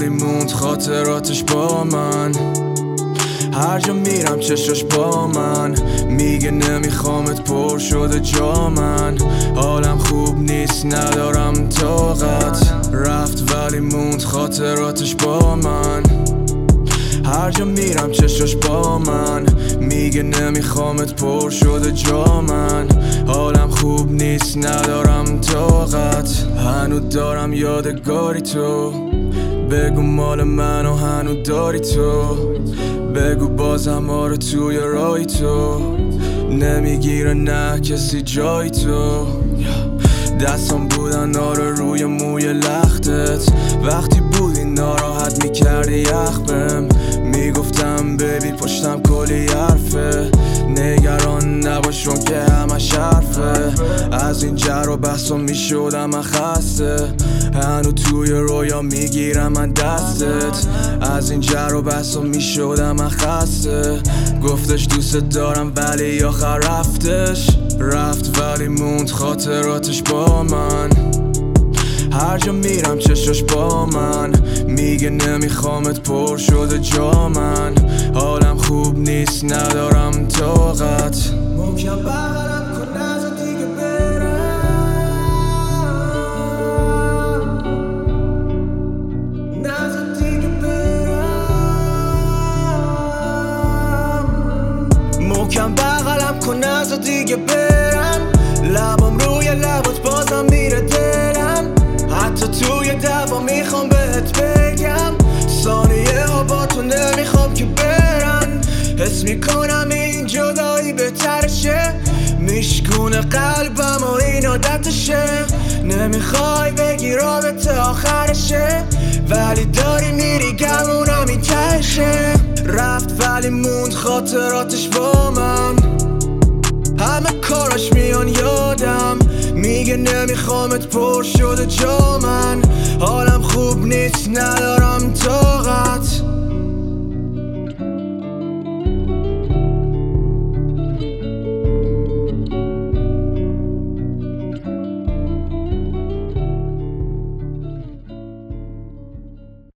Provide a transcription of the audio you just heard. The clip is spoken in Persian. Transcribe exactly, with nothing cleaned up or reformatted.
ولی موند خاطراتش با من. هر جا میرم چشاش با من میگه نمیخوامت، پر شده جا من. حالم خوب نیست ندارم طاقت. رفت ولی موند خاطراتش با من. هر جا میرم چشاش با من میگه نمیخوامت، پر شده جا من. حالم خوب نیست ندارم طاقت. هنو دارم یادگاری تو، بگو مال منو هنو داری تو. بگو بازم آره توی رای تو، نمیگیره نه کسی جای تو. دستم بودن آره روی موی لختت، وقتی بودی ناراحت میکردی یخ بهم. میگفتم ببی پشتم کلی حرفه، نگران نباشون که همش حرفه. از این جر و بحثا میشدم من خسته، هنو توی رویا میگیرم من دستت. از این جر و بحثا میشدم من خسته. گفتش دوست دارم ولی آخر رفتش. رفت ولی موند خاطراتش با من. هر جا میرم چشاش با من میگه نمیخوامت، پر شده جا من. حالم خوب نیست ندارم طاقت. محکم بغلم کن نذار دیگه برم، نذار دیگه برم. محکم بغلم کن نذار دیگه برم. لبام روی لبات بازم میره دلم، حتی توی دوا میخوام بهت بگم. ثانیه ها با تو نمیخوام که برن. حس میکنم این جدایی بهترشه، میشکونه قلبم و این عادتشه. نمیخوای بگی رابطه آخرشه، ولی داری میری گمونم این تهشه. رفت ولی موند خاطراتش با من. همه کاراش میان یادم میگه نمیخوامت، پر شده جا من. حالم خوب نیست ندارم طاقت.